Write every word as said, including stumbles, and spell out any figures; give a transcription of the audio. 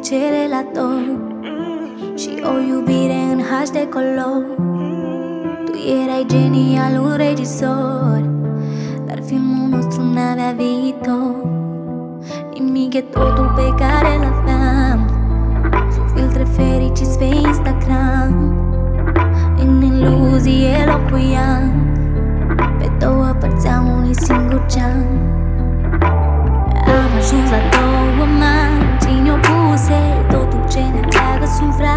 ce relator și o iubire în H D color. Tu erai genialul regizor, dar filmul nostru n-avea viitor. Nimic e totul pe care l-aveam, sub filtre fericiți pe Instagram. În iluzie locuiam, pe două părți a unui singur geam. Am ajuns la două margini opuse, totul ce ne leagă sub vrag.